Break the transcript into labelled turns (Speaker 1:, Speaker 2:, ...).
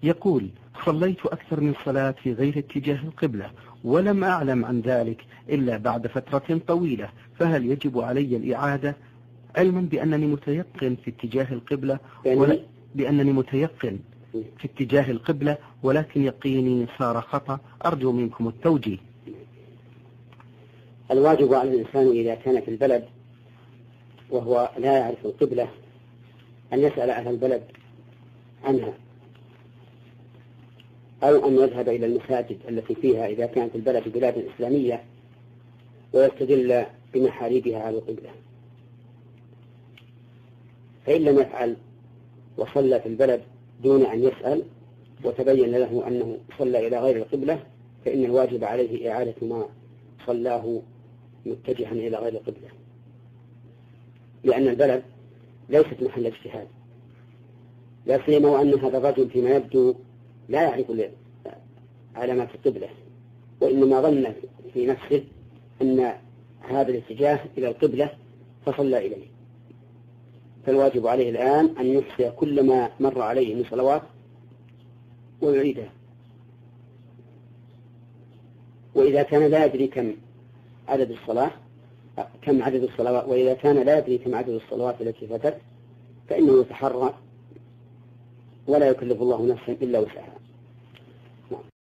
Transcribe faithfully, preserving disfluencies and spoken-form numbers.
Speaker 1: يقول: صليت أكثر من صلاة في غير اتجاه القبلة ولم أعلم عن ذلك إلا بعد فترة طويلة، فهل يجب علي الإعادة؟ علما بأنني متيقن في اتجاه القبلة ولا بأنني متيقن في اتجاه القبلة ولكن يقيني صار خطأ، أرجو منكم التوجيه.
Speaker 2: الواجب على الإنسان إذا كان في البلد وهو لا يعرف القبلة أن يسأل أهل البلد عنها، أو أن يذهب إلى المساجد التي فيها إذا كانت البلد بلاد إسلامية ويستدل بمحاريبها على القبلة. فإن لم يفعل وصلى في البلد دون أن يسأل وتبين له أنه صلى إلى غير القبلة فإن الواجب عليه إعادة ما صلاه متجها إلى غير القبلة، لأن البلد ليست محل اجتهاد، لا سيما وأن هذا الرجل فيما يبدو لا يعرف علامات القبلة، وإنما ظن في نفسه أن هذا الاتجاه إلى القبلة فصلى إليه. فالواجب عليه الآن أن يحصي كل ما مر عليه من صلوات ويعيدها، وإذا كان لا يدري كم عدد الصلاة كم عدد الصلوات وإذا كان لا يدري كم عدد الصلوات التي فاتت فإنه يتحرى ولا يكلف الله نفسا إلا وسعها.